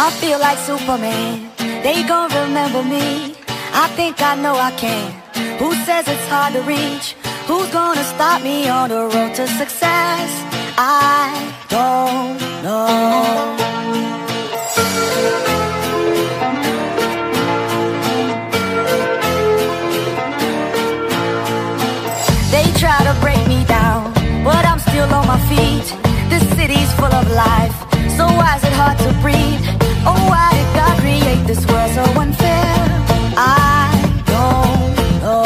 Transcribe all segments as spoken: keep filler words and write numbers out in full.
I feel like Superman, they gon' remember me. I think I know I can. Who says it's hard to reach? Who's gonna stop me on the road to success? I don't know. They try to break me down, but I'm still on my feet. This city's full of life, so why is it hard to breathe? Oh, why did God create this world so unfair? I don't know.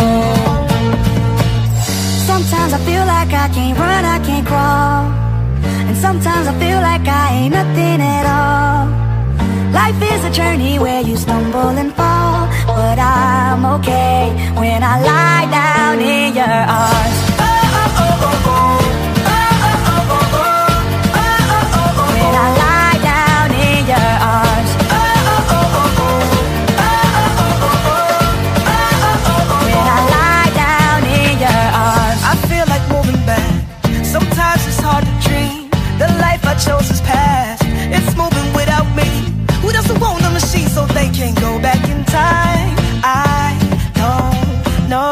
Sometimes I feel like I can't run, I can't crawl, and sometimes I feel like I ain't nothing at all. Life is a journey where you stumble and fall, but I'm okay when I lie down in your arms. When I lie down in your arms. When I lie down in your arms. I feel like moving back. Sometimes it's hard to dream. The life I chose is past. It's moving without me. Who doesn't want a machine so they can go back in time? I don't know.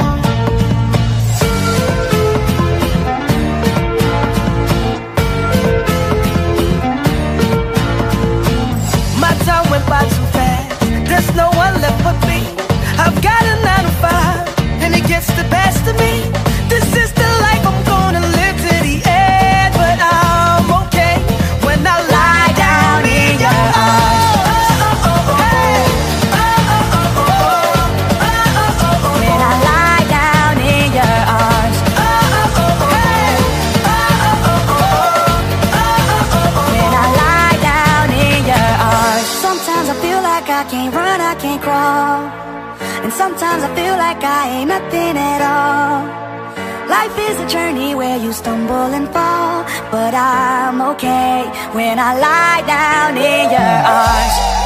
My time went by too fast. There's no one left but me. I've got a nine to five, and it gets the best of me. This is the life I'm gonna live to the end, but I'm okay when I lie down in your arms. When I lie down in your arms. When I lie down in your arms. Sometimes I feel like I can't run, I can't crawl, and sometimes I feel like I ain't nothing at all. Life is a journey where you stumble and fall, but I'm okay when I lie down in your arms.